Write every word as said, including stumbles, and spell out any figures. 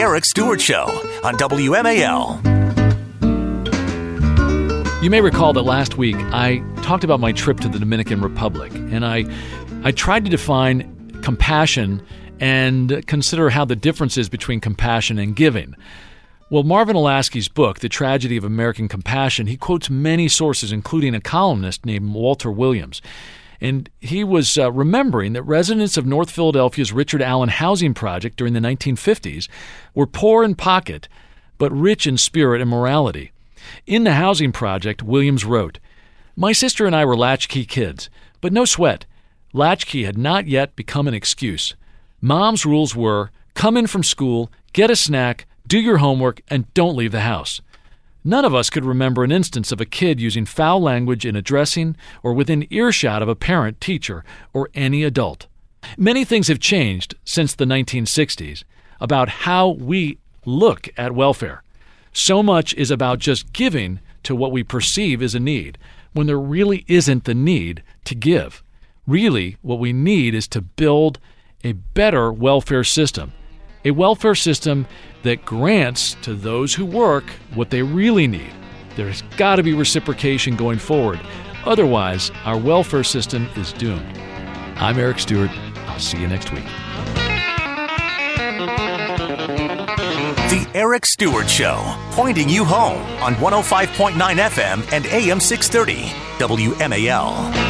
Eric Stewart Show on W M A L. You may recall that last week I talked about my trip to the Dominican Republic, and I, I tried to define compassion and consider how the difference is between compassion and giving. Well, Marvin Olasky's book, The Tragedy of American Compassion, he quotes many sources, including a columnist named Walter Williams. And he was uh, remembering that residents of North Philadelphia's Richard Allen housing project during the nineteen fifties were poor in pocket, but rich in spirit and morality. In the housing project, Williams wrote, "My sister and I were latchkey kids, but no sweat. Latchkey had not yet become an excuse. Mom's rules were, come in from school, get a snack, do your homework, and don't leave the house. None of us could remember an instance of a kid using foul language in addressing or within earshot of a parent, teacher, or any adult. Many things have changed since the nineteen sixties about how we look at welfare. So much is about just giving to what we perceive as a need, when there really isn't the need to give. Really, what we need is to build a better welfare system, a welfare system that grants to those who work what they really need. There's got to be reciprocation going forward. Otherwise, our welfare system is doomed." I'm Eric Stewart. I'll see you next week. The Eric Stewart Show, pointing you home on one oh five point nine F M and A M six thirty, W M A L.